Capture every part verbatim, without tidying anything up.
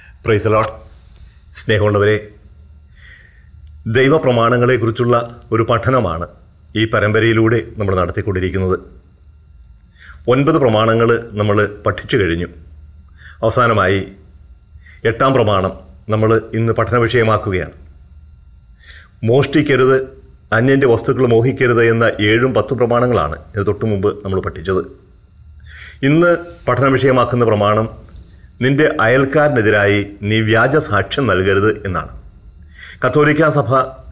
Praise the Lord. സ്നേഹമുള്ളവരെ, ദൈവപ്രമാണങ്ങളെക്കുറിച്ചുള്ള ഒരു പഠനമാണ് ഈ പരമ്പരയിലൂടെ നമ്മൾ നടത്തിക്കൊണ്ടിരിക്കുന്നത്. ഒൻപത് പ്രമാണങ്ങൾ നമ്മൾ പഠിച്ചു കഴിഞ്ഞു. അവസാനമായി എട്ടാം പ്രമാണം നമ്മൾ ഇന്ന് പഠന വിഷയമാക്കുകയാണ്. മോഷ്ടിക്കരുത്, അന്യൻ്റെ വസ്തുക്കൾ മോഹിക്കരുത് എന്ന ഏഴും പത്തും പ്രമാണങ്ങളാണ് ഇത് തൊട്ടു മുമ്പ് നമ്മൾ പഠിച്ചത്. ഇന്ന് പഠന വിഷയമാക്കുന്ന പ്രമാണം നിൻ്റെ അയൽക്കാരനെതിരായി നീ വ്യാജ സാക്ഷ്യം നൽകരുത് എന്നാണ്. കത്തോലിക്കാ സഭ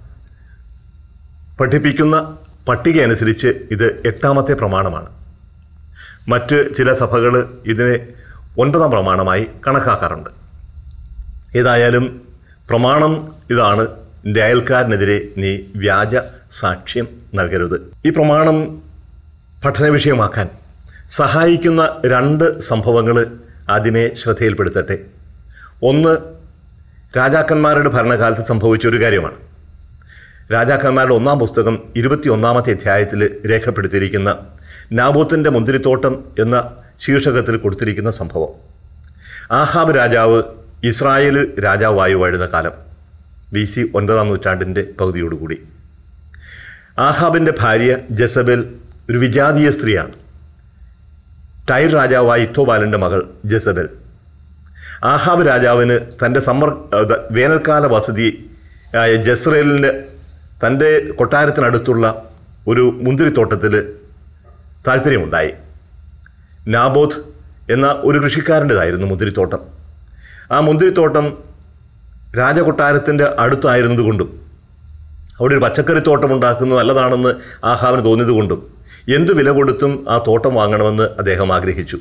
പഠിപ്പിക്കുന്ന പട്ടിക അനുസരിച്ച് ഇത് എട്ടാമത്തെ പ്രമാണമാണ്. മറ്റ് ചില സഭകൾ ഇതിനെ ഒൻപതാം പ്രമാണമായി കണക്കാക്കാറുണ്ട്. ഏതായാലും പ്രമാണം ഇതാണ്: നിൻ്റെ അയൽക്കാരനെതിരെ നീ വ്യാജ സാക്ഷ്യം നൽകരുത്. ഈ പ്രമാണം പഠന വിഷയമാക്കാൻ സഹായിക്കുന്ന രണ്ട് സംഭവങ്ങൾ ആദ്യമേ ശ്രദ്ധയിൽപ്പെടുത്തട്ടെ. ഒന്ന്, രാജാക്കന്മാരുടെ ഭരണകാലത്ത് സംഭവിച്ച ഒരു കാര്യമാണ്. രാജാക്കന്മാരുടെ ഒന്നാം പുസ്തകം ഇരുപത്തി ഒന്നാമത്തെ അധ്യായത്തിൽ രേഖപ്പെടുത്തിയിരിക്കുന്ന നാബോത്തിൻ്റെ മുന്തിരിത്തോട്ടം എന്ന ശീർഷകത്തിൽ കൊടുത്തിരിക്കുന്ന സംഭവം. ആഹാബ് രാജാവ് ഇസ്രായേലിൽ രാജാവായി വാഴുന്ന കാലം ബി സി ഒൻപതാം നൂറ്റാണ്ടിൻ്റെ പകുതിയോടുകൂടി. ആഹാബിൻ്റെ ഭാര്യ ജസബേൽ ഒരു വിജാതീയ സ്ത്രീയാണ്. ടൈർ രാജാവായ ഇത്തോബാലിൻ്റെ മകൾ ജസബേൽ. ആഹാബ് രാജാവിന് തൻ്റെ സമ്മർ വേനൽക്കാല വസതി ആയ ജസ്രേലിന് തൻ്റെ കൊട്ടാരത്തിനടുത്തുള്ള ഒരു മുന്തിരിത്തോട്ടത്തിൽ താല്പര്യമുണ്ടായി. നാബോത്ത് എന്ന ഒരു കൃഷിക്കാരൻ്റെതായിരുന്നു മുന്തിരിത്തോട്ടം. ആ മുന്തിരിത്തോട്ടം രാജകൊട്ടാരത്തിൻ്റെ അടുത്തായിരുന്നതുകൊണ്ടും അവിടെ ഒരു പച്ചക്കറിത്തോട്ടം ഉണ്ടാക്കുന്നത് നല്ലതാണെന്ന് ആഹാബിന് തോന്നിയതുകൊണ്ടും എന്തു വില കൊടുത്തും ആ തോട്ടം വാങ്ങണമെന്ന് അദ്ദേഹം ആഗ്രഹിച്ചു.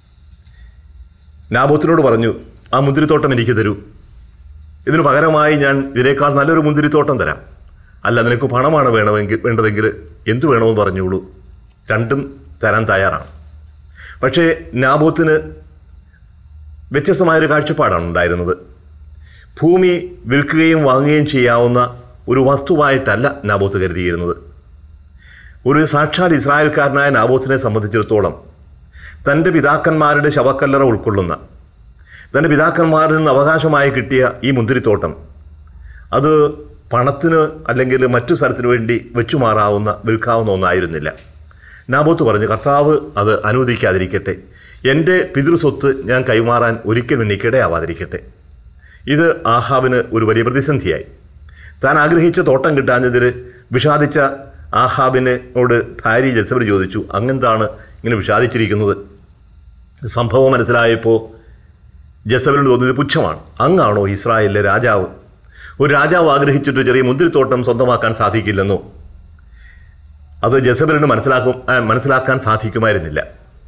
നാബോത്തിനോട് പറഞ്ഞു, ആ മുന്തിരിത്തോട്ടം എനിക്ക് തരൂ, ഇതിനു പകരമായി ഞാൻ ഇതിനേക്കാൾ നല്ലൊരു മുന്തിരിത്തോട്ടം തരാം. അല്ല, നിനക്ക് പണമാണ് വേണമെങ്കിൽ വേണ്ടതെങ്കിൽ എന്തു വേണമെന്ന് പറഞ്ഞോളൂ, രണ്ടും തരാൻ തയ്യാറാണ്. പക്ഷേ നാബോത്തിന് വ്യത്യസ്തമായൊരു കാഴ്ചപ്പാടാണ് ഉണ്ടായിരുന്നത്. ഭൂമി വിൽക്കുകയും വാങ്ങുകയും ചെയ്യാവുന്ന ഒരു വസ്തുവായിട്ടല്ല നാബോത്ത് കരുതിയിരുന്നത്. ഒരു സാക്ഷാൽ ഇസ്രായേൽക്കാരനായ നാബോത്തിനെ സംബന്ധിച്ചിടത്തോളം തൻ്റെ പിതാക്കന്മാരുടെ ശവക്കല്ലറ ഉൾക്കൊള്ളുന്ന, തൻ്റെ പിതാക്കന്മാരിൽ നിന്ന് അവകാശമായി കിട്ടിയ ഈ മുന്തിരിത്തോട്ടം അത് പണത്തിന് അല്ലെങ്കിൽ മറ്റു സ്ഥലത്തിന് വേണ്ടി വെച്ചുമാറാവുന്ന വിൽക്കാവുന്ന ഒന്നായിരുന്നില്ല. നാബോത്ത് പറഞ്ഞു, കർത്താവ് അത് അനുവദിക്കാതിരിക്കട്ടെ, എൻ്റെ പിതൃസ്വത്ത് ഞാൻ കൈമാറാൻ ഒരിക്കലും എനിക്കിടയാവാതിരിക്കട്ടെ. ഇത് ആഹാബിന് ഒരു വലിയ പ്രതിസന്ധിയായി. താൻ ആഗ്രഹിച്ച തോട്ടം കിട്ടാഞ്ഞതിൽ വിഷാദിച്ച ആഹാബിനോട് ഭാര്യ ജസബേൽ ചോദിച്ചു, അങ്ങെന്താണ് ഇങ്ങനെ വിഷാദിച്ചിരിക്കുന്നത്? സംഭവം മനസ്സിലായപ്പോൾ ജസബേലിന് തോന്നിയത് പുച്ഛമാണ്. അങ്ങാണോ ഇസ്രായേലിലെ രാജാവ്? ഒരു രാജാവ് ആഗ്രഹിച്ചിട്ട് ചെറിയ മുന്തിരിത്തോട്ടം സ്വന്തമാക്കാൻ സാധിക്കില്ലെന്നോ? അത് ജസബേലിന് മനസ്സിലാക്കും മനസ്സിലാക്കാൻ സാധിക്കുമായിരുന്നില്ല.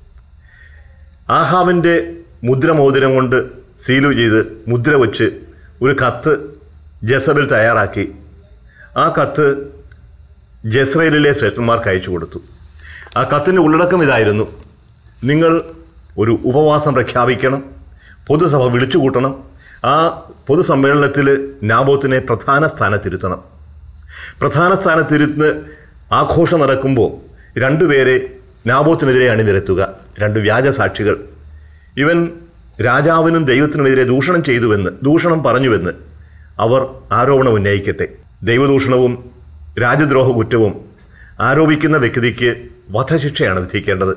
ആഹാബിൻ്റെ മുദ്രമോതിരം കൊണ്ട് സീലു ചെയ്ത് മുദ്ര വച്ച് ഒരു കത്ത് ജസബേൽ തയ്യാറാക്കി. ആ കത്ത് ജസ്രയേലിലെ ശ്രേഷ്ഠന്മാർക്ക് അയച്ചു കൊടുത്തു. ആ കത്തിൻ്റെ ഉള്ളടക്കം ഇതായിരുന്നു: നിങ്ങൾ ഒരു ഉപവാസം പ്രഖ്യാപിക്കണം, പൊതുസഭ വിളിച്ചു കൂട്ടണം, ആ പൊതുസമ്മേളനത്തിൽ നാബോത്തിനെ പ്രധാന സ്ഥാനത്തിരുത്തണം. പ്രധാന സ്ഥാനത്തിരുന്ന് ആഘോഷം നടക്കുമ്പോൾ രണ്ടുപേരെ നാബോത്തിനെതിരെ അണിനിരത്തുക, രണ്ട് വ്യാജസാക്ഷികൾ. ഇവൻ രാജാവിനും ദൈവത്തിനുമെതിരെ ദൂഷണം ചെയ്തുവെന്ന്, ദൂഷണം പറഞ്ഞുവെന്ന് അവർ ആരോപണം ഉന്നയിക്കട്ടെ. ദൈവദൂഷണവും രാജദ്രോഹ കുറ്റവും ആരോപിക്കുന്ന വ്യക്തിക്ക് വധശിക്ഷയാണ് വിധിക്കേണ്ടത്.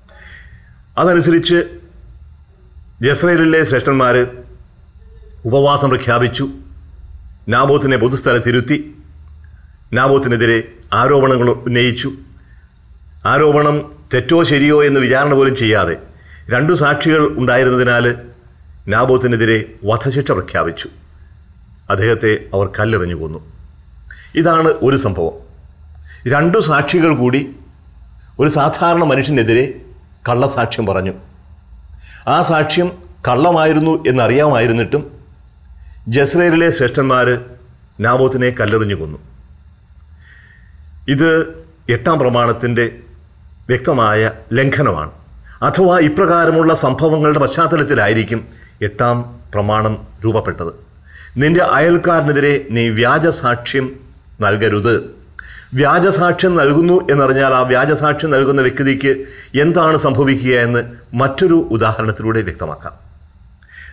അതനുസരിച്ച് ജസ്രയേലിലെ ശ്രേഷ്ഠന്മാർ ഉപവാസം പ്രഖ്യാപിച്ചു. നാബോത്തിനെ പൊതുസ്ഥലത്തിരുത്തി. നാബോത്തിനെതിരെ ആരോപണങ്ങൾ ഉന്നയിച്ചു. ആരോപണം തെറ്റോ ശരിയോ എന്ന് വിചാരണ പോലും ചെയ്യാതെ രണ്ടു സാക്ഷികൾ ഉണ്ടായിരുന്നതിനാൽ നാബോത്തിനെതിരെ വധശിക്ഷ പ്രഖ്യാപിച്ചു. അദ്ദേഹത്തെ അവർ കല്ലെറിഞ്ഞു കൊന്നു. ഇതാണ് ഒരു സംഭവം. രണ്ടു സാക്ഷികൾ കൂടി ഒരു സാധാരണ മനുഷ്യനെതിരെ കള്ളസാക്ഷ്യം പറഞ്ഞു. ആ സാക്ഷ്യം കള്ളമായിരുന്നു എന്നറിയാമായിരുന്നിട്ടും ജസ്രയേലിലെ ശ്രേഷ്ഠന്മാർ നാബോത്തിനെ കല്ലെറിഞ്ഞു കൊന്നു. ഇത് എട്ടാം പ്രമാണത്തിൻ്റെ വ്യക്തമായ ലംഘനമാണ്. അഥവാ ഇപ്രകാരമുള്ള സംഭവങ്ങളുടെ പശ്ചാത്തലത്തിലായിരിക്കും എട്ടാം പ്രമാണം രൂപപ്പെട്ടത്. നിൻ്റെ അയൽക്കാരനെതിരെ നീ വ്യാജസാക്ഷ്യം നൽകരുത്. വ്യാജസാക്ഷ്യം നൽകുന്നു എന്നറിഞ്ഞാൽ ആ വ്യാജസാക്ഷ്യം നൽകുന്ന വ്യക്തിക്ക് എന്താണ് സംഭവിക്കുക എന്ന് മറ്റൊരു ഉദാഹരണത്തിലൂടെ വ്യക്തമാക്കാം.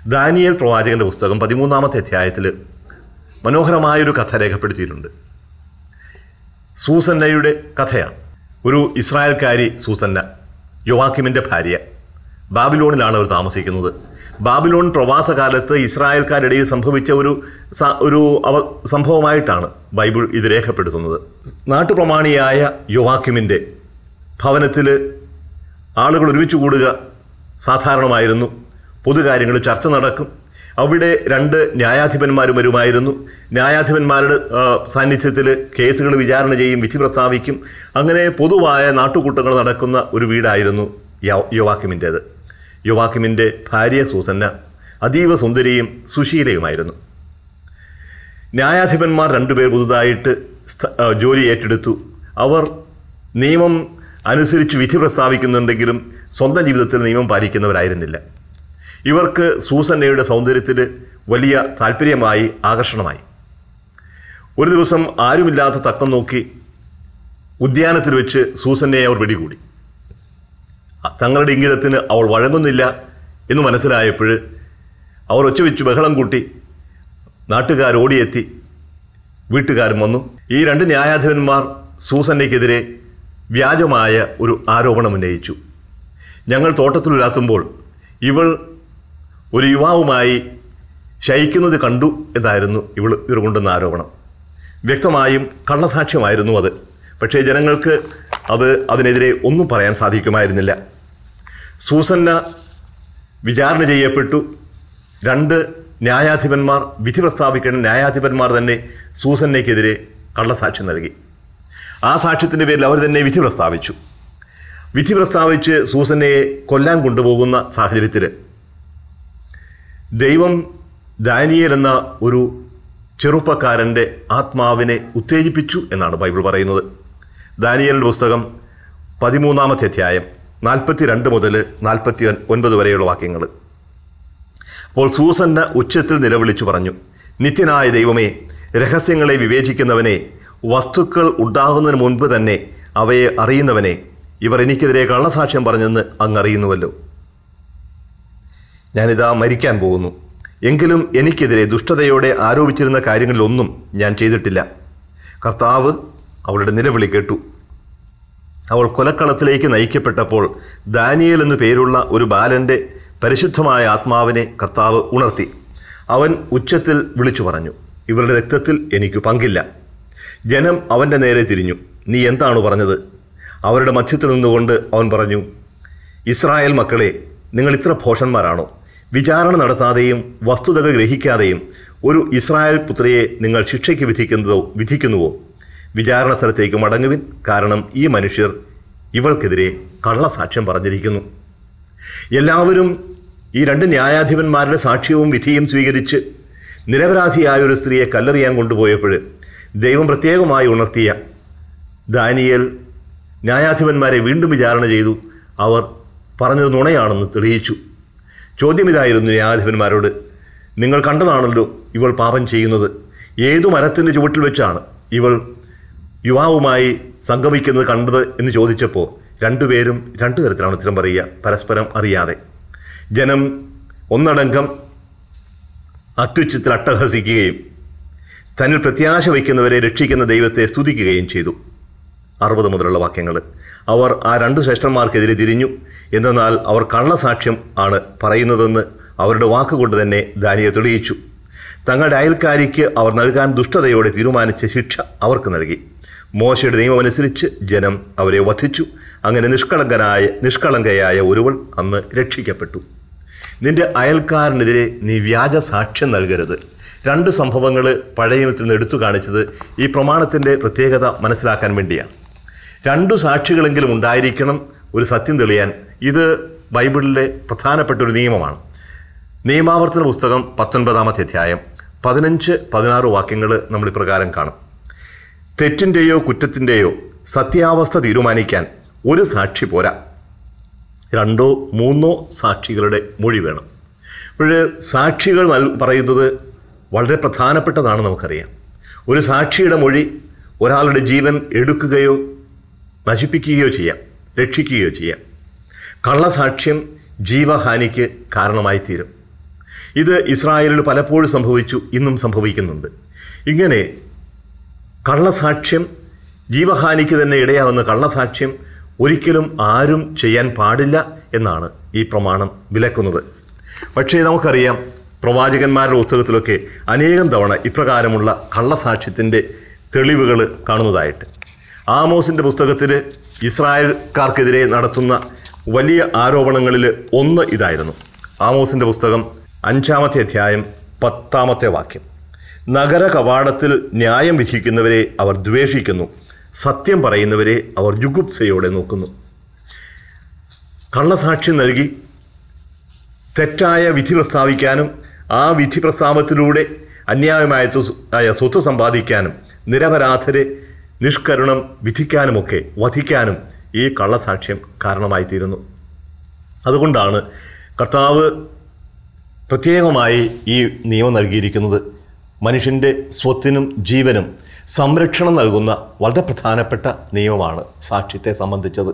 ദാനിയേൽ പ്രവാചകൻ്റെ പുസ്തകം പതിമൂന്നാമത്തെ അധ്യായത്തിൽ മനോഹരമായൊരു കഥ രേഖപ്പെടുത്തിയിട്ടുണ്ട്. സൂസന്നയുടെ കഥയാണ്. ഒരു ഇസ്രായേൽക്കാരി സൂസന്ന, യോവാക്കിമിൻ്റെ ഭാര്യ. ബാബിലോണിലാണ് അവർ താമസിക്കുന്നത്. ബാബിലോൺ പ്രവാസകാലത്ത് ഇസ്രായേൽക്കാരിടയിൽ സംഭവിച്ച ഒരു ഒരു അവ സംഭവമായിട്ടാണ് ബൈബിൾ ഇത് രേഖപ്പെടുത്തുന്നത്. നാട്ടുപ്രമാണിയായ യോവാക്കിമിൻ്റെ ഭവനത്തിൽ ആളുകൾ ഒരുമിച്ച് കൂടുക സാധാരണമായിരുന്നു. പൊതുകാര്യങ്ങൾ ചർച്ച നടക്കും. അവിടെ രണ്ട് ന്യായാധിപന്മാരും വരുമായിരുന്നു. ന്യായാധിപന്മാരുടെ സാന്നിധ്യത്തിൽ കേസുകൾ വിചാരണ ചെയ്യും, വിധി പ്രസ്താവിക്കും. അങ്ങനെ പൊതുവായ നാട്ടുകൂട്ടങ്ങൾ നടക്കുന്ന ഒരു വീടായിരുന്നു യോവാക്കിമിൻ്റേത്. യോവാക്കിമിൻ്റെ ഭാര്യ സൂസന്ന അതീവ സുന്ദരിയും സുശീലയുമായിരുന്നു. ന്യായാധിപന്മാർ രണ്ടുപേർ പുതുതായിട്ട് ജോലി ഏറ്റെടുത്തു. അവർ നിയമം അനുസരിച്ച് വിധി പ്രസ്താവിക്കുന്നുണ്ടെങ്കിലും സ്വന്തം ജീവിതത്തിൽ നിയമം പാലിക്കുന്നവരായിരുന്നില്ല. ഇവർക്ക് സൂസന്നയുടെ സൗന്ദര്യത്തിൽ വലിയ താല്പര്യമായി, ആകർഷണമായി. ഒരു ദിവസം ആരുമില്ലാത്ത തക്കം നോക്കി ഉദ്യാനത്തിൽ വെച്ച് സൂസന്നയെ അവർ പിടികൂടി. തങ്ങളുടെ ഇംഗിതത്തിന് അവൾ വഴങ്ങുന്നില്ല എന്ന് മനസ്സിലായപ്പോൾ അവർ ഒച്ചവെച്ച് ബഹളം കൂട്ടി. നാട്ടുകാർ ഓടിയെത്തി, വീട്ടുകാരും വന്നു. ഈ രണ്ട് ന്യായാധിപന്മാർ സൂസന്നയ്ക്കെതിരെ വ്യാജമായ ഒരു ആരോപണം ഉന്നയിച്ചു. ഞങ്ങൾ തോട്ടത്തിലുലാത്തുമ്പോൾ ഇവൾ ഒരു യുവാവുമായി ശയിക്കുന്നത് കണ്ടു എന്നായിരുന്നു ഇവൾ ഇവർ കൊണ്ടുവന്ന ആരോപണം. വ്യക്തമായും കള്ളസാക്ഷ്യമായിരുന്നു അത്. പക്ഷേ ജനങ്ങൾക്ക് അത് അതിനെതിരെ ഒന്നും പറയാൻ സാധിക്കുമായിരുന്നില്ല. സൂസന്ന വിചാരണ ചെയ്യപ്പെട്ടു. രണ്ട് ന്യായാധിപന്മാർ, വിധി പ്രസ്താവിക്കേണ്ട ന്യായാധിപന്മാർ തന്നെ സൂസന്നയ്ക്കെതിരെ കള്ളസാക്ഷ്യം നൽകി. ആ സാക്ഷ്യത്തിൻ്റെ പേരിൽ അവർ തന്നെ വിധി പ്രസ്താവിച്ചു. വിധി പ്രസ്താവിച്ച് സൂസന്നയെ കൊല്ലാൻ കൊണ്ടുപോകുന്ന സാഹചര്യത്തിൽ ദൈവം ദാനിയേൽ എന്ന ഒരു ചെറുപ്പക്കാരൻ്റെ ആത്മാവിനെ ഉത്തേജിപ്പിച്ചു എന്നാണ് ബൈബിൾ പറയുന്നത്. ദാനിയേലിൻ്റെ പുസ്തകം പതിമൂന്നാമത്തെ അധ്യായം നാൽപ്പത്തി രണ്ട് മുതൽ നാൽപ്പത്തി ഒൻപത് വരെയുള്ള വാക്യങ്ങൾ. അപ്പോൾ സൂസന്ന ഉച്ചത്തിൽ നിലവിളിച്ചു പറഞ്ഞു, നിത്യനായ ദൈവമേ, രഹസ്യങ്ങളെ വിവേചിക്കുന്നവനെ, വസ്തുക്കൾ ഉണ്ടാകുന്നതിന് മുൻപ് തന്നെ അവയെ അറിയുന്നവനെ, ഇവർ എനിക്കെതിരെ കള്ളസാക്ഷ്യം പറഞ്ഞെന്ന് അങ്ങറിയുന്നുവല്ലോ. ഞാനിതാ മരിക്കാൻ പോകുന്നു. എങ്കിലും എനിക്കെതിരെ ദുഷ്ടതയോടെ ആരോപിച്ചിരുന്ന കാര്യങ്ങളിലൊന്നും ഞാൻ ചെയ്തിട്ടില്ല. കർത്താവ് അവളുടെ നിലവിളി കേട്ടു. അവൾ കൊലക്കളത്തിലേക്ക് നയിക്കപ്പെട്ടപ്പോൾ ദാനിയേൽ എന്നു പേരുള്ള ഒരു ബാലൻ്റെ പരിശുദ്ധമായ ആത്മാവിനെ കർത്താവ് ഉണർത്തി. അവൻ ഉച്ചത്തിൽ വിളിച്ചു പറഞ്ഞു, ഇവരുടെ രക്തത്തിൽ എനിക്ക് പങ്കില്ല. ജനം അവൻ്റെ നേരെ തിരിഞ്ഞു. നീ എന്താണ് പറഞ്ഞത്? അവരുടെ മധ്യത്തിൽ നിന്നുകൊണ്ട് അവൻ പറഞ്ഞു, ഇസ്രായേൽ മക്കളെ, നിങ്ങൾ ഇത്ര ഭോഷന്മാരാണോ? വിചാരണ നടത്താതെയും വസ്തുതകൾ ഗ്രഹിക്കാതെയും ഒരു ഇസ്രായേൽ പുത്രിയെ നിങ്ങൾ ശിക്ഷയ്ക്ക് വിധിക്കുന്നതോ വിധിക്കുന്നുവോ? വിചാരണ സ്ഥലത്തേക്ക് മടങ്ങുവിൻ, കാരണം ഈ മനുഷ്യർ ഇവൾക്കെതിരെ കള്ളസാക്ഷ്യം പറഞ്ഞിരിക്കുന്നു. എല്ലാവരും ഈ രണ്ട് ന്യായാധിപന്മാരുടെ സാക്ഷ്യവും വിധിയും സ്വീകരിച്ച് നിരപരാധിയായ ഒരു സ്ത്രീയെ കല്ലെറിയാൻ കൊണ്ടുപോയപ്പോൾ ദൈവം പ്രത്യേകമായി ഉണർത്തിയ ദാനിയേൽ ന്യായാധിപന്മാരെ വീണ്ടും വിചാരണ ചെയ്തു. അവർ പറഞ്ഞത് നുണയാണെന്ന് തെളിയിച്ചു. ചോദ്യം ഇതായിരുന്നു ന്യായാധിപന്മാരോട്, നിങ്ങൾ കണ്ടതാണല്ലോ ഇവൾ പാപം ചെയ്യുന്നത്. ഏതു മരത്തിൻ്റെ ചുവട്ടിൽ വെച്ചാണ് ഇവൾ യുവാവുമായി സംഗമിക്കുന്നത് കണ്ടത് എന്ന് ചോദിച്ചപ്പോൾ രണ്ടുപേരും രണ്ടു തരത്തിലാണ് ഉത്തരം പറയുക, പരസ്പരം അറിയാതെ. ജനം ഒന്നടങ്കം അത്യുച്ചത്തിൽ അട്ടഹസിക്കുകയും തന്നിൽ പ്രത്യാശ വയ്ക്കുന്നവരെ രക്ഷിക്കുന്ന ദൈവത്തെ സ്തുതിക്കുകയും ചെയ്തു. അറുപത് മുതലുള്ള വാക്യങ്ങൾ. അവർ ആ രണ്ട് ശ്രേഷ്ഠന്മാർക്കെതിരെ തിരിഞ്ഞു. എന്നാൽ അവർ കള്ളസാക്ഷ്യം ആണ് പറയുന്നതെന്ന് അവരുടെ വാക്കുകൊണ്ട് തന്നെ ദാനിയേൽ തെളിയിച്ചു. തങ്ങളുടെ അയൽക്കാരിക്ക് അവർ നൽകാൻ ദുഷ്ടതയോടെ തീരുമാനിച്ച ശിക്ഷ അവർക്ക് നൽകി. മോശയുടെ നിയമമനുസരിച്ച് ജനം അവരെ വധിച്ചു. അങ്ങനെ നിഷ്കളങ്കനായ നിഷ്കളങ്കയായ ഒരുവൾ അന്ന് രക്ഷിക്കപ്പെട്ടു. നിന്റെ അയൽക്കാരനെതിരെ നീ വ്യാജ സാക്ഷ്യം നൽകരുത്. രണ്ട് സംഭവങ്ങൾ പഴയ നിയമത്തിൽ നിന്ന് എടുത്തു കാണിച്ചത് ഈ പ്രമാണത്തിൻ്റെ പ്രത്യേകത മനസ്സിലാക്കാൻ വേണ്ടിയാണ്. രണ്ടു സാക്ഷികളെങ്കിലും ഉണ്ടായിരിക്കണം ഒരു സത്യം തെളിയാൻ. ഇത് ബൈബിളിലെ പ്രധാനപ്പെട്ട ഒരു നിയമമാണ്. നിയമാവർത്തന പുസ്തകം പത്തൊൻപതാമത്തെ അധ്യായം പതിനഞ്ച് പതിനാറ് വാക്യങ്ങൾ നമ്മൾ ഇപ്രകാരം കാണും. തെറ്റിൻ്റെയോ കുറ്റത്തിൻ്റെയോ സത്യാവസ്ഥ തീരുമാനിക്കാൻ ഒരു സാക്ഷി പോരാ, രണ്ടോ മൂന്നോ സാക്ഷികളുടെ മൊഴി വേണം. അപ്പോൾ സാക്ഷികൾ നൽ പറയുന്നത് വളരെ പ്രധാനപ്പെട്ടതാണ്. നമുക്കറിയാം, ഒരു സാക്ഷിയുടെ മൊഴി ഒരാളുടെ ജീവൻ എടുക്കുകയോ നശിപ്പിക്കുകയോ ചെയ്യാം, രക്ഷിക്കുകയോ ചെയ്യാം. കള്ളസാക്ഷ്യം ജീവഹാനിക്ക് കാരണമായി തീരും. ഇത് ഇസ്രായേലിൽ പലപ്പോഴും സംഭവിച്ചു, ഇന്നും സംഭവിക്കുന്നുണ്ട്. ഇങ്ങനെ കള്ളസാക്ഷ്യം, ജീവഹാനിക്ക് തന്നെ ഇടയാവുന്ന കള്ളസാക്ഷ്യം ഒരിക്കലും ആരും ചെയ്യാൻ പാടില്ല എന്നാണ് ഈ പ്രമാണം വിലക്കുന്നത്. പക്ഷേ നമുക്കറിയാം, പ്രവാചകന്മാരുടെ പുസ്തകത്തിലൊക്കെ അനേകം തവണ ഇപ്രകാരമുള്ള കള്ളസാക്ഷ്യത്തിൻ്റെ തെളിവുകൾ കാണുന്നതായിട്ട്. ആമോസിൻ്റെ പുസ്തകത്തിൽ ഇസ്രായേൽക്കാർക്കെതിരെ നടത്തുന്ന വലിയ ആരോപണങ്ങളിൽ ഒന്ന് ഇതായിരുന്നു. ആമോസിൻ്റെ പുസ്തകം അഞ്ചാമത്തെ അധ്യായം പത്താമത്തെ വാക്യം: നഗര കവാടത്തിൽ ന്യായം വിധിക്കുന്നവരെ അവർ ദ്വേഷിക്കുന്നു, സത്യം പറയുന്നവരെ അവർ ജുഗുപ്സയോടെ നോക്കുന്നു. കള്ളസാക്ഷ്യം നൽകി തെറ്റായ വിധി പ്രസ്താവിക്കാനും ആ വിധി പ്രസ്താവത്തിലൂടെ അന്യായമായ ആയ സ്വത്ത് സമ്പാദിക്കാനും നിരപരാധരെ നിഷ്കരുണം വിധിക്കാനുമൊക്കെ വധിക്കാനും ഈ കള്ളസാക്ഷ്യം കാരണമായിത്തീരുന്നു. അതുകൊണ്ടാണ് കർത്താവ് പ്രത്യേകമായി ഈ നിയമം നൽകിയിരിക്കുന്നത്. മനുഷ്യൻ്റെ സ്വത്തിനും ജീവനും സംരക്ഷണം നൽകുന്ന വളരെ പ്രധാനപ്പെട്ട നിയമമാണ് സാക്ഷ്യത്തെ സംബന്ധിച്ചത്.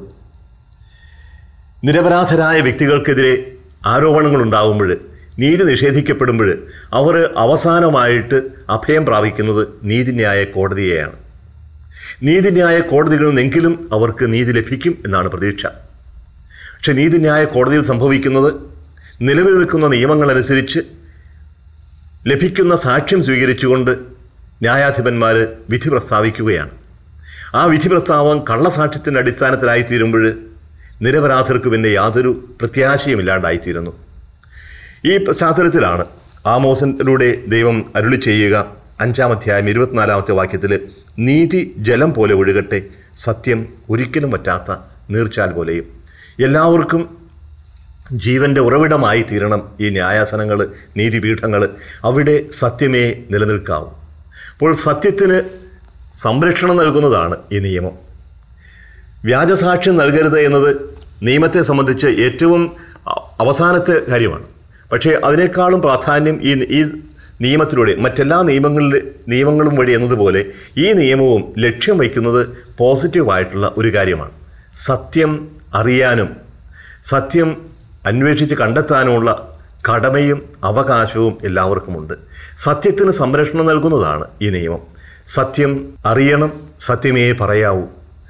നിരപരാധരായ വ്യക്തികൾക്കെതിരെ ആരോപണങ്ങൾ ഉണ്ടാകുമ്പോൾ, നീതി നിഷേധിക്കപ്പെടുമ്പോൾ അവർ അവസാനമായിട്ട് അഭയം പ്രാപിക്കുന്നത് നീതിന്യായ കോടതിയെയാണ്. നീതിന്യായ കോടതികളിൽ നിന്നെങ്കിലും അവർക്ക് നീതി ലഭിക്കും എന്നാണ് പ്രതീക്ഷ. പക്ഷെ നീതിന്യായ കോടതിയിൽ സംഭവിക്കുന്നത് നിലവിൽ നിൽക്കുന്ന നിയമങ്ങളനുസരിച്ച് ലഭിക്കുന്ന സാക്ഷ്യം സ്വീകരിച്ചുകൊണ്ട് ന്യായാധിപന്മാർ വിധി പ്രസ്താവിക്കുകയാണ്. ആ വിധി പ്രസ്താവം കള്ളസാക്ഷ്യത്തിൻ്റെ അടിസ്ഥാനത്തിലായിത്തീരുമ്പോൾ നിരപരാധർക്ക് പിന്നെ യാതൊരു പ്രത്യാശയുമില്ലാണ്ടായിത്തീരുന്നു. ഈ പശ്ചാത്തലത്തിലാണ് ആമോസിലൂടെ ദൈവം അരുളി ചെയ്യുക. അഞ്ചാം അധ്യായം ഇരുപത്തിനാലാമത്തെ വാക്യത്തിൽ: നീതി ജലം പോലെ ഒഴുകട്ടെ, സത്യം ഒരിക്കലും പറ്റാത്ത നീർച്ചാൽ പോലെയും. എല്ലാവർക്കും ജീവൻ്റെ ഉറവിടമായി തീരണം ഈ ന്യായാസനങ്ങൾ, നീതിപീഠങ്ങൾ. അവിടെ സത്യമേ നിലനിൽക്കാവൂ. അപ്പോൾ സത്യത്തിന് സംരക്ഷണം നൽകുന്നതാണ് ഈ നിയമം. വ്യാജസാക്ഷ്യം നൽകരുത് എന്നത് നിയമത്തെ സംബന്ധിച്ച് ഏറ്റവും അവസാനത്തെ കാര്യമാണ്. പക്ഷേ അതിനേക്കാളും പ്രാധാന്യം ഈ ഈ നിയമത്തിലൂടെ മറ്റെല്ലാ നിയമങ്ങളിലെ നിയമങ്ങളും വഴി എന്നതുപോലെ ഈ നിയമവും ലക്ഷ്യം വയ്ക്കുന്നത് പോസിറ്റീവായിട്ടുള്ള ഒരു കാര്യമാണ്. സത്യം അറിയാനും സത്യം അന്വേഷിച്ച് കണ്ടെത്താനുമുള്ള കടമയും അവകാശവും എല്ലാവർക്കുമുണ്ട്. സത്യത്തിന് സംരക്ഷണം നൽകുന്നതാണ് ഈ നിയമം. സത്യം അറിയണം, സത്യമേ പറയാവൂ.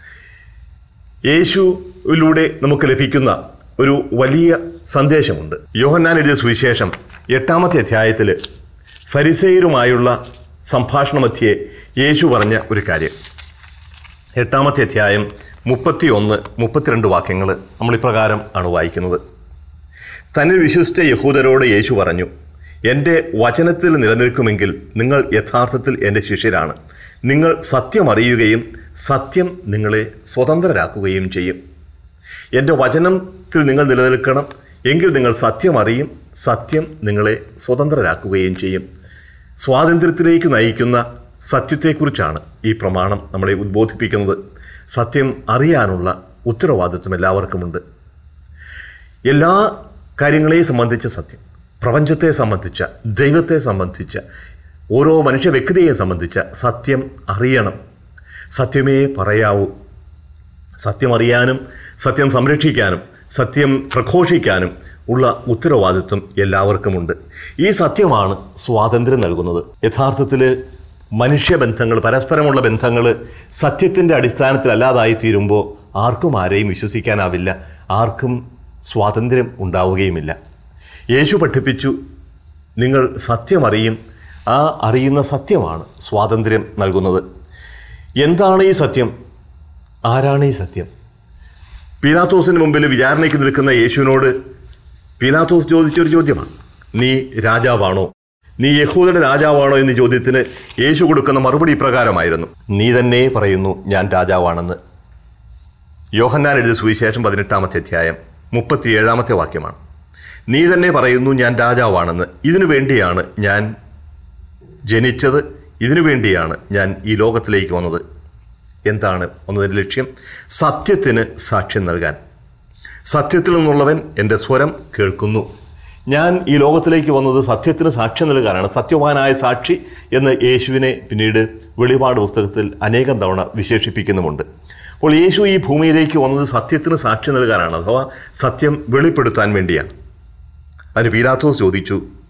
യേശുവിലൂടെ നമുക്ക് ലഭിക്കുന്ന ഒരു വലിയ സന്ദേശമുണ്ട്. യോഹന്നാൻ എഴുതിയ സുവിശേഷം എട്ടാമത്തെ അധ്യായത്തിൽ ഫരിസേയരുമായുള്ള സംഭാഷണ മധ്യേ യേശു പറഞ്ഞ ഒരു കാര്യം. എട്ടാമത്തെ അധ്യായം മുപ്പത്തി ഒന്ന് മുപ്പത്തിരണ്ട് വാക്യങ്ങൾ നമ്മളിപ്രകാരം ആണ് വായിക്കുന്നത്. തന്നിൽ വിശ്വസിച്ച യഹൂദരോട് യേശു പറഞ്ഞു: എൻ്റെ വചനത്തിൽ നിലനിൽക്കുമെങ്കിൽ നിങ്ങൾ യഥാർത്ഥത്തിൽ എൻ്റെ ശിഷ്യരാണ്. നിങ്ങൾ സത്യം അറിയുകയും സത്യം നിങ്ങളെ സ്വതന്ത്രരാക്കുകയും ചെയ്യും. എൻ്റെ വചനത്തിൽ നിങ്ങൾ നിലനിൽക്കണം, എങ്കിൽ നിങ്ങൾ സത്യം അറിയും, സത്യം നിങ്ങളെ സ്വതന്ത്രരാക്കുകയും ചെയ്യും. സ്വാതന്ത്ര്യത്തിലേക്ക് നയിക്കുന്ന സത്യത്തെക്കുറിച്ചാണ് ഈ പ്രമാണം നമ്മളെ ഉദ്ബോധിപ്പിക്കുന്നത്. സത്യം അറിയാനുള്ള ഉത്തരവാദിത്വം എല്ലാവർക്കുമുണ്ട്. എല്ലാ കാര്യങ്ങളെയും സംബന്ധിച്ച സത്യം, പ്രപഞ്ചത്തെ സംബന്ധിച്ച, ദൈവത്തെ സംബന്ധിച്ച, ഓരോ മനുഷ്യ വ്യക്തിയെയും സംബന്ധിച്ച സത്യം അറിയണം, സത്യമേ പറയാവൂ. സത്യം അറിയാനും സത്യം സംരക്ഷിക്കാനും സത്യം പ്രഘോഷിക്കാനും ഉള്ള ഉത്തരവാദിത്വം എല്ലാവർക്കുമുണ്ട്. ഈ സത്യമാണ് സ്വാതന്ത്ര്യം നൽകുന്നത്. യഥാർത്ഥത്തിൽ മനുഷ്യബന്ധങ്ങൾ, പരസ്പരമുള്ള ബന്ധങ്ങൾ സത്യത്തിൻ്റെ അടിസ്ഥാനത്തിലല്ലാതായിത്തീരുമ്പോൾ ആർക്കും ആരെയും വിശ്വസിക്കാനാവില്ല, ആർക്കും സ്വാതന്ത്ര്യം ഉണ്ടാവുകയുമില്ല. യേശു പഠിപ്പിച്ചു, നിങ്ങൾ സത്യമറിയും, ആ അറിയുന്ന സത്യമാണ് സ്വാതന്ത്ര്യം നൽകുന്നത്. എന്താണ് ഈ സത്യം? ആരാണ് ഈ സത്യം? പീലാത്തോസിന് മുമ്പിൽ വിചാരണയ്ക്ക് നിൽക്കുന്ന യേശുവിനോട് പീലാത്തോസ് ചോദിച്ചൊരു ചോദ്യമാണ്: നീ രാജാവാണോ? നീ യഹൂദയുടെ രാജാവാണോ എന്ന ചോദ്യത്തിന് യേശു കൊടുക്കുന്ന മറുപടി ഇപ്രകാരമായിരുന്നു: നീ തന്നെ പറയുന്നു ഞാൻ രാജാവാണെന്ന്. യോഹന്നാൻ എഴുതിയ സുവിശേഷം പതിനെട്ടാമത്തെ അധ്യായം മുപ്പത്തിയേഴാമത്തെ വാക്യമാണ്. നീ തന്നെ പറയുന്നു ഞാൻ രാജാവാണെന്ന്. ഇതിനു വേണ്ടിയാണ് ഞാൻ ജനിച്ചത്, ഇതിനു വേണ്ടിയാണ് ഞാൻ ഈ ലോകത്തിലേക്ക് വന്നത്. എന്താണ് വന്നതിൻ്റെ ലക്ഷ്യം? സത്യത്തിന് സാക്ഷ്യം നൽകാൻ. സത്യത്തിൽ നിന്നുള്ളവൻ എൻ്റെ സ്വരം കേൾക്കുന്നു. ഞാൻ ഈ ലോകത്തിലേക്ക് വന്നത് സത്യത്തിന് സാക്ഷ്യം നൽകാനാണ്. സത്യവാനായ സാക്ഷി എന്ന് യേശുവിനെ പിന്നീട് വെളിപാട് പുസ്തകത്തിൽ അനേകം തവണ വിശേഷിപ്പിക്കുന്നുമുണ്ട്. അപ്പോൾ യേശു ഈ ഭൂമിയിലേക്ക് വന്നത് സത്യത്തിന് സാക്ഷ്യം നൽകാനാണ്, അഥവാ സത്യം വെളിപ്പെടുത്താൻ വേണ്ടിയാണ്. അതിന് പീലാത്തോസ് ചോദിച്ചു,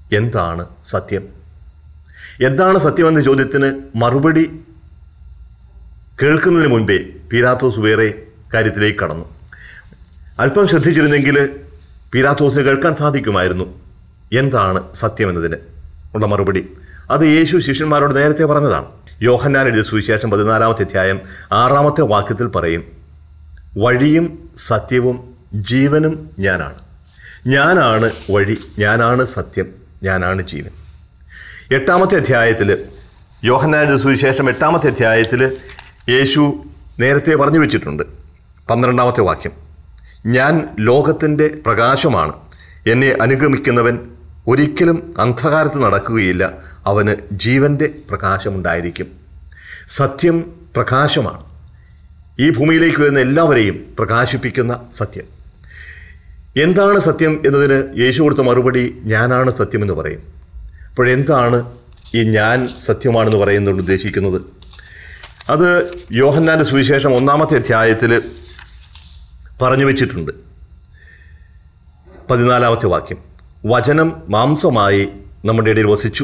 എന്താണ് സത്യം? എന്താണ് സത്യമെന്ന ചോദ്യത്തിന് മറുപടി കേൾക്കുന്നതിന് മുൻപേ പീലാത്തോസ് വേറെ കാര്യത്തിലേക്ക് കടന്നു. അല്പം ശ്രദ്ധിച്ചിരുന്നെങ്കിൽ പീലാത്തോസിന് കേൾക്കാൻ സാധിക്കുമായിരുന്നു എന്താണ് സത്യമെന്നതിന് ഉള്ള മറുപടി. അത് യേശു ശിഷ്യന്മാരോട് നേരത്തെ പറഞ്ഞതാണ്. യോഹന്നാൻ എഴുതിയ സുവിശേഷം പതിനാലാമത്തെ അധ്യായം ആറാമത്തെ വാക്യത്തിൽ പറയും, വഴിയും സത്യവും ജീവനും ഞാനാണ്. ഞാനാണ് വഴി, ഞാനാണ് സത്യം, ഞാനാണ് ജീവൻ. എട്ടാമത്തെ അധ്യായത്തിൽ, യോഹന്നാൻ എഴുതിയ സുവിശേഷം എട്ടാമത്തെ അധ്യായത്തിൽ യേശു നേരത്തെ പറഞ്ഞു വെച്ചിട്ടുണ്ട്. പന്ത്രണ്ടാമത്തെ വാക്യം, ഞാൻ ലോകത്തിൻ്റെ പ്രകാശമാണ്. എന്നെ അനുഗമിക്കുന്നവൻ ഒരിക്കലും അന്ധകാരത്തിൽ നടക്കുകയില്ല, അവന് ജീവൻ്റെ പ്രകാശമുണ്ടായിരിക്കും. സത്യം പ്രകാശമാണ്. ഈ ഭൂമിയിലേക്ക് വരുന്ന എല്ലാവരെയും പ്രകാശിപ്പിക്കുന്ന സത്യം. എന്താണ് സത്യം എന്നതിന് യേശു കൊടുത്ത മറുപടി ഞാനാണ് സത്യമെന്ന് പറയും. അപ്പോഴെന്താണ് ഈ ഞാൻ സത്യമാണെന്ന് പറയുന്നതുകൊണ്ട് ഉദ്ദേശിക്കുന്നത്? അത് യോഹന്നാൻ്റെ സുവിശേഷം ഒന്നാമത്തെ അധ്യായത്തിൽ പറഞ്ഞു വെച്ചിട്ടുണ്ട്. പതിനാലാമത്തെ വാക്യം, വചനം മാംസമായി നമ്മുടെ ഇടയിൽ വസിച്ചു,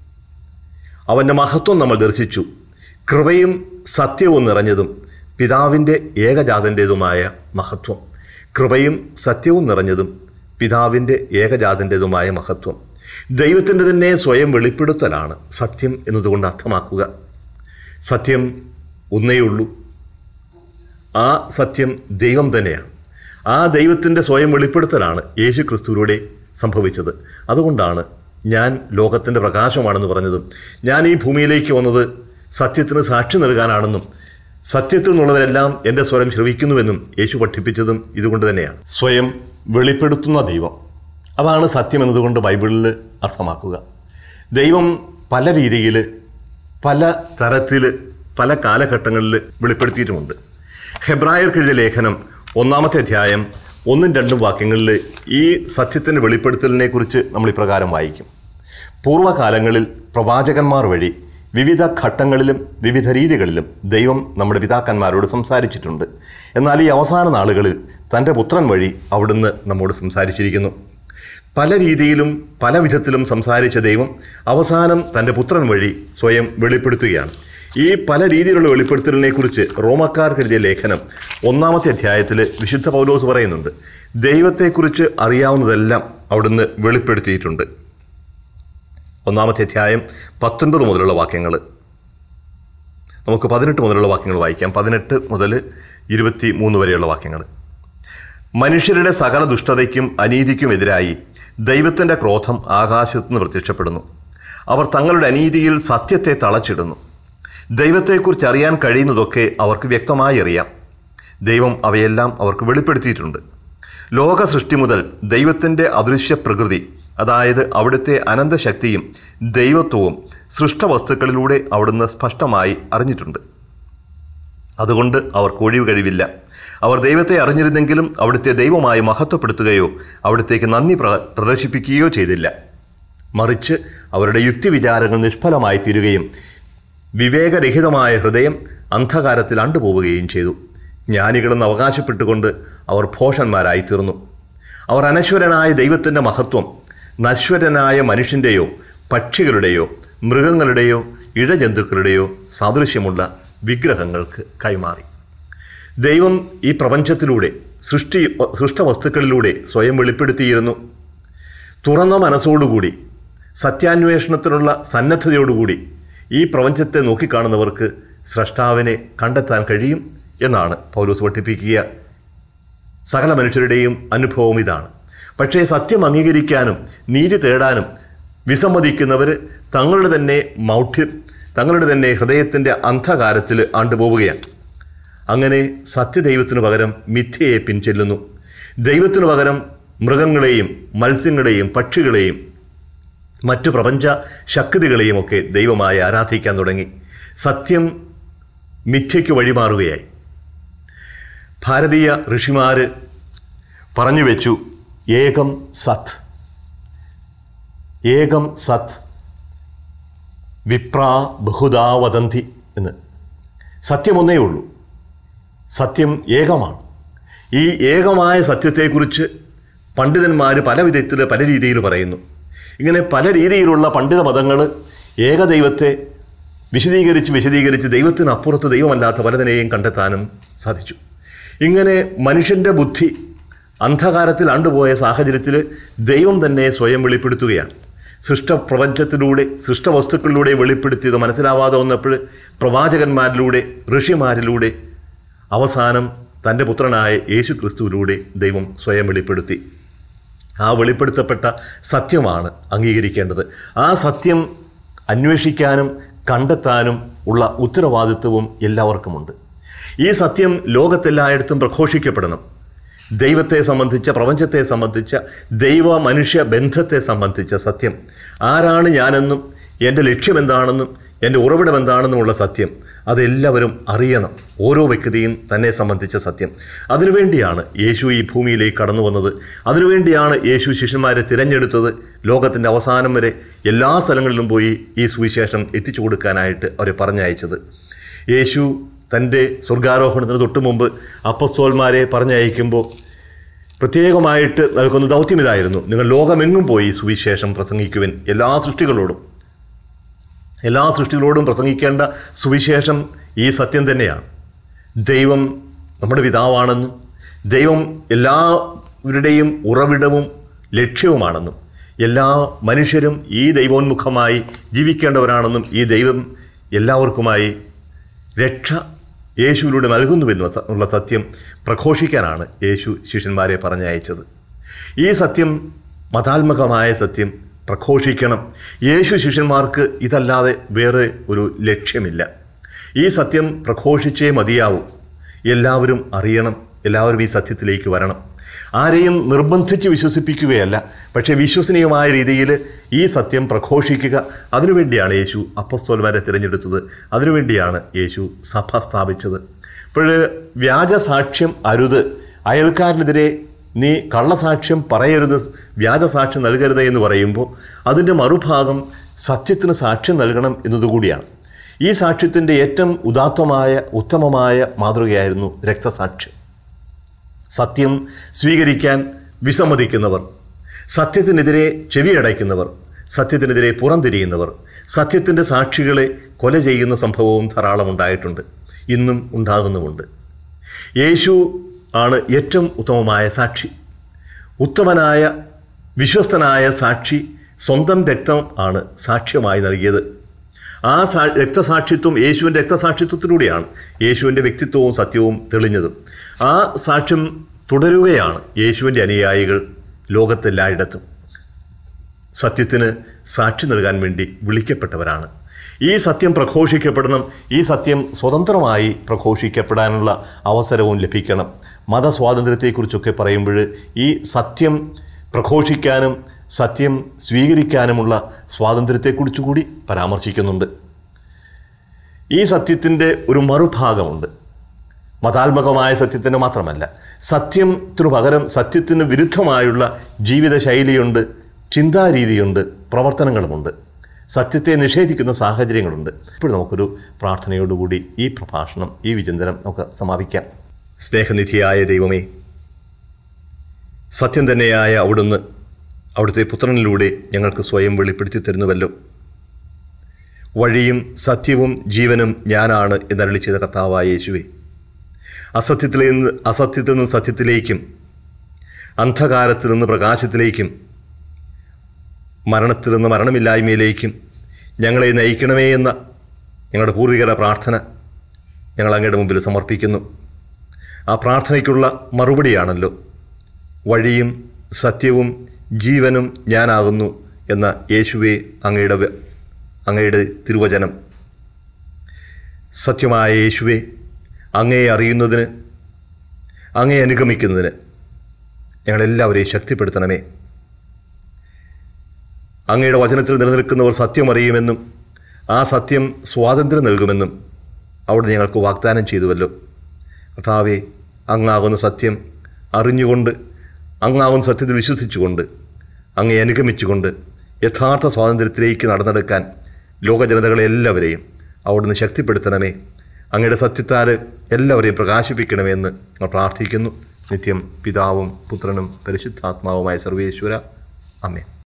അവൻ്റെ മഹത്വം നമ്മൾ ദർശിച്ചു, കൃപയും സത്യവും നിറഞ്ഞതും പിതാവിൻ്റെ ഏകജാതൻ്റേതുമായ മഹത്വം. കൃപയും സത്യവും നിറഞ്ഞതും പിതാവിൻ്റെ ഏകജാതൻ്റേതുമായ മഹത്വം. ദൈവത്തിൻ്റെ തന്നെ സ്വയം വെളിപ്പെടുത്തലാണ് സത്യം എന്നതുകൊണ്ട് അർത്ഥമാക്കുക. സത്യം ഒന്നേയുള്ളൂ. ആ സത്യം ദൈവം തന്നെയാണ്. ആ ദൈവത്തിൻ്റെ സ്വയം വെളിപ്പെടുത്തലാണ് യേശു ക്രിസ്തുവിലൂടെ സംഭവിച്ചത്. അതുകൊണ്ടാണ് ഞാൻ ലോകത്തിൻ്റെ പ്രകാശമാണെന്ന് പറഞ്ഞതും ഞാൻ ഈ ഭൂമിയിലേക്ക് വന്നത് സത്യത്തിന് സാക്ഷി നൽകാനാണെന്നും സത്യത്തിൽ നിന്നുള്ളവരെല്ലാം എൻ്റെ സ്വരം ശ്രവിക്കുന്നുവെന്നും യേശു പഠിപ്പിച്ചതും ഇതുകൊണ്ട് തന്നെയാണ്. സ്വയം വെളിപ്പെടുത്തുന്ന ദൈവം, അതാണ് സത്യം എന്നതുകൊണ്ട് ബൈബിളിൽ അർത്ഥമാക്കുക. ദൈവം പല രീതിയിൽ, പല തരത്തിൽ, പല കാലഘട്ടങ്ങളിൽ വെളിപ്പെടുത്തിയിട്ടുമുണ്ട്. ഹെബ്രായർക്ക് എഴുതിയ ലേഖനം ഒന്നാമത്തെ അധ്യായം ഒന്നും രണ്ടും വാക്യങ്ങളിൽ ഈ സത്യത്തിൻ്റെ വെളിപ്പെടുത്തലിനെ കുറിച്ച് നമ്മൾ ഇപ്രകാരം വായിക്കും. പൂർവ്വകാലങ്ങളിൽ പ്രവാചകന്മാർ വഴി വിവിധ ഘട്ടങ്ങളിലും വിവിധ രീതികളിലും ദൈവം നമ്മുടെ പിതാക്കന്മാരോട് സംസാരിച്ചിട്ടുണ്ട്. എന്നാൽ ഈ അവസാന നാളുകളിൽ തൻ്റെ പുത്രൻ വഴി അവിടുന്ന് നമ്മോട് സംസാരിച്ചിരിക്കുന്നു. പല രീതിയിലും പല വിധത്തിലും സംസാരിച്ച ദൈവം അവസാനം തൻ്റെ പുത്രൻ വഴി സ്വയം വെളിപ്പെടുത്തുകയാണ്. ഈ പല രീതിയിലുള്ള വെളിപ്പെടുത്തലിനെ കുറിച്ച് റോമക്കാർക്ക് എഴുതിയ ലേഖനം ഒന്നാമത്തെ അധ്യായത്തിൽ വിശുദ്ധ പൗലോസ് പറയുന്നുണ്ട്. ദൈവത്തെക്കുറിച്ച് അറിയാവുന്നതെല്ലാം അവിടുന്ന് വെളിപ്പെടുത്തിയിട്ടുണ്ട്. ഒന്നാമത്തെ അധ്യായം പത്തൊൻപത് മുതലുള്ള വാക്യങ്ങൾ നമുക്ക് പതിനെട്ട് മുതലുള്ള വാക്യങ്ങൾ വായിക്കാം. പതിനെട്ട് മുതൽ ഇരുപത്തി മൂന്ന് വരെയുള്ള വാക്യങ്ങൾ. മനുഷ്യരുടെ സകല ദുഷ്ടതയ്ക്കും അനീതിക്കും എതിരായി ദൈവത്തിൻ്റെ ക്രോധം ആകാശത്ത് നിന്ന് പ്രത്യക്ഷപ്പെടുന്നു. അവർ തങ്ങളുടെ അനീതിയിൽ സത്യത്തെ തളച്ചിടുന്നു. ദൈവത്തെക്കുറിച്ച് അറിയാൻ കഴിയുന്നതൊക്കെ അവർക്ക് വ്യക്തമായി അറിയാം. ദൈവം അവയെല്ലാം അവർക്ക് വെളിപ്പെടുത്തിയിട്ടുണ്ട്. ലോക സൃഷ്ടി മുതൽ ദൈവത്തിൻ്റെ അദൃശ്യ പ്രകൃതി, അതായത് അവിടുത്തെ അനന്തശക്തിയും ദൈവത്വവും സൃഷ്ടവസ്തുക്കളിലൂടെ അവിടുന്ന് സ്പഷ്ടമായി അറിഞ്ഞിട്ടുണ്ട്. അതുകൊണ്ട് അവർക്ക് ഒഴിവ് കഴിവില്ല. അവർ ദൈവത്തെ അറിഞ്ഞിരുന്നെങ്കിലും അവിടുത്തെ ദൈവമായി മഹത്വപ്പെടുത്തുകയോ അവിടുത്തേക്ക് നന്ദി പ്ര പ്രദർശിപ്പിക്കുകയോ ചെയ്തില്ല. മറിച്ച് അവരുടെ യുക്തിവിചാരങ്ങൾ നിഷ്ഫലമായി തീരുകയും വിവേകരഹിതമായ ഹൃദയം അന്ധകാരത്തിൽ അണ്ടുപോവുകയും ചെയ്തു. ജ്ഞാനികളെന്ന് അവകാശപ്പെട്ടുകൊണ്ട് അവർ ഭോഷന്മാരായി തീർന്നു. അവർ അനശ്വരനായ ദൈവത്തിൻ്റെ മഹത്വം നശ്വരനായ മനുഷ്യൻ്റെയോ പക്ഷികളുടെയോ മൃഗങ്ങളുടെയോ ഇഴജന്തുക്കളുടെയോ സാദൃശ്യമുള്ള വിഗ്രഹങ്ങൾക്ക് കൈമാറി. ദൈവം ഈ പ്രപഞ്ചത്തിലൂടെ സൃഷ്ടി സൃഷ്ടവസ്തുക്കളിലൂടെ സ്വയം വെളിപ്പെടുത്തിയിരുന്നു. തുറന്ന മനസ്സോടുകൂടി സത്യാന്വേഷണത്തിനുള്ള സന്നദ്ധതയോടുകൂടി ഈ പ്രപഞ്ചത്തെ നോക്കിക്കാണുന്നവർക്ക് സ്രഷ്ടാവിനെ കണ്ടെത്താൻ കഴിയും എന്നാണ് പൗലോസ് പഠിപ്പിക്കുക. സകല മനുഷ്യരുടെയും അനുഭവം ഇതാണ്. പക്ഷേ സത്യം അംഗീകരിക്കാനും നീതി തേടാനും വിസമ്മതിക്കുന്നവർ തങ്ങളുടെ തന്നെ മൗഢ്യം, തങ്ങളുടെ തന്നെ ഹൃദയത്തിൻ്റെ അന്ധകാരത്തിൽ ആണ്ടുപോവുകയാണ്. അങ്ങനെ സത്യദൈവത്തിനു പകരം മിഥ്യയെ പിൻചെല്ലുന്നു. ദൈവത്തിനു പകരം മൃഗങ്ങളെയും മത്സ്യങ്ങളെയും പക്ഷികളെയും മറ്റു പ്രപഞ്ച ശക്തികളെയും ഒക്കെ ദൈവമായി ആരാധിക്കാൻ തുടങ്ങി. സത്യം മിഥ്യയ്ക്ക് വഴിമാറുകയായി. ഭാരതീയ ഋഷിമാർ പറഞ്ഞു വെച്ചു, ഏകം സത്, ഏകം സത് വിപ്രാ ബഹുദാ വദന്തി എന്ന്. സത്യമൊന്നേ ഉള്ളൂ, സത്യം ഏകമാണ്. ഈ ഏകമായ സത്യത്തെക്കുറിച്ച് പണ്ഡിതന്മാർ പല വിധത്തിൽ പല രീതിയിൽ പറയുന്നു. ഇങ്ങനെ പല രീതിയിലുള്ള പണ്ഡിത മതങ്ങൾ ഏകദൈവത്തെ വിശദീകരിച്ച് വിശദീകരിച്ച് ദൈവത്തിനപ്പുറത്ത് ദൈവമല്ലാത്ത പലതിനെയും കണ്ടെത്താനും സാധിച്ചു. ഇങ്ങനെ മനുഷ്യൻ്റെ ബുദ്ധി അന്ധകാരത്തിൽ ആണ്ടുപോയ സാഹചര്യത്തിൽ ദൈവം തന്നെ സ്വയം വെളിപ്പെടുത്തുകയാണ്. സൃഷ്ടപ്രപഞ്ചത്തിലൂടെ സൃഷ്ടവസ്തുക്കളിലൂടെ വെളിപ്പെടുത്തിയത് മനസ്സിലാവാതെ വന്നപ്പോൾ പ്രവാചകന്മാരിലൂടെ ഋഷിമാരിലൂടെ അവസാനം തൻ്റെ പുത്രനായ യേശു ക്രിസ്തുവിലൂടെ ദൈവം സ്വയം വെളിപ്പെടുത്തി. ആ വെളിപ്പെടുത്തപ്പെട്ട സത്യമാണ് അംഗീകരിക്കേണ്ടത്. ആ സത്യം അന്വേഷിക്കാനും കണ്ടെത്താനും ഉള്ള ഉത്തരവാദിത്വവും എല്ലാവർക്കുമുണ്ട്. ഈ സത്യം ലോകത്തെല്ലായിടത്തും പ്രഘോഷിക്കപ്പെടണം. ദൈവത്തെ സംബന്ധിച്ച, പ്രപഞ്ചത്തെ സംബന്ധിച്ച, ദൈവ മനുഷ്യ ബന്ധത്തെ സംബന്ധിച്ച സത്യം, ആരാണ് ഞാനെന്നും എൻ്റെ ലക്ഷ്യം എന്താണെന്നും എൻ്റെ ഉറവിടം എന്താണെന്നുമുള്ള സത്യം അതെല്ലാവരും അറിയണം. ഓരോ വ്യക്തിയും തന്നെ സംബന്ധിച്ച സത്യം. അതിനുവേണ്ടിയാണ് യേശു ഈ ഭൂമിയിലേക്ക് കടന്നു വന്നത്. അതിനുവേണ്ടിയാണ് യേശു ശിഷ്യന്മാരെ തിരഞ്ഞെടുത്തത്. ലോകത്തിൻ്റെ അവസാനം വരെ എല്ലാ സ്ഥലങ്ങളിലും പോയി ഈ സുവിശേഷം എത്തിച്ചു കൊടുക്കാനായിട്ട് അവരെ പറഞ്ഞയച്ചത്. യേശു തൻ്റെ സ്വർഗാരോഹണത്തിന് തൊട്ട് മുമ്പ് അപ്പസ്തോലന്മാരെ പറഞ്ഞയക്കുമ്പോൾ പ്രത്യേകമായിട്ട് നൽകുന്ന ദൗത്യം ഇതായിരുന്നു: നിങ്ങൾ ലോകമെങ്ങും പോയി സുവിശേഷം പ്രസംഗിക്കുവിൻ. എല്ലാ സൃഷ്ടികളോടും എല്ലാ സൃഷ്ടികളോടും പ്രസംഗിക്കേണ്ട സുവിശേഷം ഈ സത്യം തന്നെയാണ്. ദൈവം നമ്മുടെ പിതാവാണെന്നും ദൈവം എല്ലാവരുടെയും ഉറവിടവും ലക്ഷ്യവുമാണെന്നും എല്ലാ മനുഷ്യരും ഈ ദൈവോന്മുഖമായി ജീവിക്കേണ്ടവരാണെന്നും ഈ ദൈവം എല്ലാവർക്കുമായി രക്ഷ യേശുവിലൂടെ നൽകുന്നുവെന്നുള്ള സത്യം പ്രഘോഷിക്കാനാണ് യേശു ശിഷ്യന്മാരെ പറഞ്ഞയച്ചത്. ഈ സത്യം മതാത്മകമായ സത്യം പ്രഘോഷിക്കണം. യേശു ശിഷ്യന്മാർക്ക് ഇതല്ലാതെ വേറെ ഒരു ലക്ഷ്യമില്ല. ഈ സത്യം പ്രഘോഷിച്ചേ മതിയാവൂ. എല്ലാവരും അറിയണം, എല്ലാവരും ഈ സത്യത്തിലേക്ക് വരണം. ആരെയും നിർബന്ധിച്ച് വിശ്വസിപ്പിക്കുകയല്ല, പക്ഷേ വിശ്വസനീയമായ രീതിയിൽ ഈ സത്യം പ്രഘോഷിക്കുക. അതിനുവേണ്ടിയാണ് യേശു അപ്പസ്തോലന്മാരെ തിരഞ്ഞെടുത്തത്. അതിനുവേണ്ടിയാണ് യേശു സഭ സ്ഥാപിച്ചത്. അപ്പോൾ വ്യാജസാക്ഷ്യം അരുത്, അയൽക്കാരനെതിരെ നീ കള്ളസാക്ഷ്യം പറയരുത്, വ്യാജസാക്ഷ്യം നൽകരുത് എന്ന് പറയുമ്പോൾ അതിൻ്റെ മറുഭാഗം സത്യത്തിന് സാക്ഷ്യം നൽകണം എന്നതുകൂടിയാണ്. ഈ സാക്ഷ്യത്തിൻ്റെ ഏറ്റവും ഉദാത്തമായ ഉത്തമമായ മാതൃകയായിരുന്നു രക്തസാക്ഷ്യം. സത്യം സ്വീകരിക്കാൻ വിസമ്മതിക്കുന്നവർ, സത്യത്തിനെതിരെ ചെവിയടയ്ക്കുന്നവർ, സത്യത്തിനെതിരെ പുറംതിരിയുന്നവർ, സത്യത്തിൻ്റെ സാക്ഷികളെ കൊല ചെയ്യുന്ന സംഭവവും ധാരാളം ഉണ്ടായിട്ടുണ്ട്, ഇന്നും ഉണ്ടാകുന്നുമുണ്ട്. യേശു ആണ് ഏറ്റവും ഉത്തമമായ സാക്ഷി. ഉത്തമനായ വിശ്വസ്തനായ സാക്ഷി സ്വന്തം രക്തം ആണ് സാക്ഷ്യമായി നൽകിയത്. ആ സാ രക്തസാക്ഷിത്വം യേശുവിൻ്റെ രക്തസാക്ഷിത്വത്തിലൂടെയാണ് യേശുവിൻ്റെ വ്യക്തിത്വവും സത്യവും തെളിഞ്ഞതും. ആ സാക്ഷ്യം തുടരുകയാണ് യേശുവിൻ്റെ അനുയായികൾ ലോകത്തെല്ലായിടത്തും. സത്യത്തിന് സാക്ഷി നൽകാൻ വേണ്ടി വിളിക്കപ്പെട്ടവരാണ്. ഈ സത്യം പ്രഘോഷിക്കപ്പെടണം. ഈ സത്യം സ്വതന്ത്രമായി പ്രഘോഷിക്കപ്പെടാനുള്ള അവസരവും ലഭിക്കണം. മതസ്വാതന്ത്ര്യത്തെക്കുറിച്ചൊക്കെ പറയുമ്പോൾ ഈ സത്യം പ്രഘോഷിക്കാനും സത്യം സ്വീകരിക്കാനുമുള്ള സ്വാതന്ത്ര്യത്തെക്കുറിച്ച് കൂടി പരാമർശിക്കുന്നുണ്ട്. ഈ സത്യത്തിൻ്റെ ഒരു മറുഭാഗമുണ്ട്. മതാത്മകമായ സത്യത്തിന് മാത്രമല്ല, സത്യത്തിനു പകരം സത്യത്തിന് വിരുദ്ധമായുള്ള ജീവിതശൈലിയുണ്ട്, ചിന്താരീതിയുണ്ട്, പ്രവർത്തനങ്ങളുമുണ്ട്. സത്യത്തെ നിഷേധിക്കുന്ന സാഹചര്യങ്ങളുണ്ട്. ഇപ്പോൾ നമുക്കൊരു പ്രാർത്ഥനയോടുകൂടി ഈ പ്രഭാഷണം, ഈ വിചിന്തനം നമുക്ക് സമാപിക്കാം. സ്നേഹനിധിയായ ദൈവമേ, സത്യം തന്നെയായ അവിടുന്ന് അവിടുത്തെ പുത്രനിലൂടെ ഞങ്ങൾക്ക് സ്വയം വെളിപ്പെടുത്തി തരുന്നുവല്ലോ. വഴിയും സത്യവും ജീവനും ഞാനാണ് എന്നരുളി ചെയ്ത കർത്താവായ യേശുവേ, അസത്യത്തിൽ നിന്ന് അസത്യത്തിൽ നിന്ന് സത്യത്തിലേക്കും അന്ധകാരത്തിൽ നിന്ന് പ്രകാശത്തിലേക്കും മരണത്തിൽ നിന്ന് മരണമില്ലായ്മയിലേക്കും ഞങ്ങളെ നയിക്കണമേ എന്ന ഞങ്ങളുടെ പൂർവികരുടെ പ്രാർത്ഥന ഞങ്ങൾ അങ്ങയുടെ മുമ്പിൽ സമർപ്പിക്കുന്നു. ആ പ്രാർത്ഥനയ്ക്കുള്ള മറുപടിയാണല്ലോ വഴിയും സത്യവും ജീവനും ഞാനാകുന്നു എന്ന യേശുവേ അങ്ങയുടെ അങ്ങയുടെ തിരുവചനം. സത്യമായ യേശുവേ, അങ്ങയെ അറിയുന്നതിന്, അങ്ങയെ അനുഗമിക്കുന്നതിന് ഞങ്ങളെല്ലാവരെയും ശക്തിപ്പെടുത്തണമേ. അങ്ങയുടെ വചനത്തിൽ നിലനിൽക്കുന്നവർ സത്യം അറിയുമെന്നും ആ സത്യം സ്വാതന്ത്ര്യം നൽകുമെന്നും അവിടുന്ന് ഞങ്ങൾക്ക് വാഗ്ദാനം ചെയ്തുവല്ലോ. കർത്താവേ, അങ്ങാകുന്ന സത്യം അറിഞ്ഞുകൊണ്ട്, അങ്ങാകുന്ന സത്യത്തിൽ വിശ്വസിച്ചുകൊണ്ട്, അങ്ങയെ അനുഗമിച്ചുകൊണ്ട് യഥാർത്ഥ സ്വാതന്ത്ര്യത്തിലേക്ക് നടന്നെടുക്കാൻ ലോകജനതകളെ എല്ലാവരെയും അവിടുന്ന് ശക്തിപ്പെടുത്തണമേ. അങ്ങയുടെ സത്യത്താൽ എല്ലാവരെയും പ്രകാശിപ്പിക്കണമെന്ന് ഞങ്ങൾ പ്രാർത്ഥിക്കുന്നു. നിത്യം പിതാവും പുത്രനും പരിശുദ്ധാത്മാവുമായ സർവേശ്വര. ആമേൻ.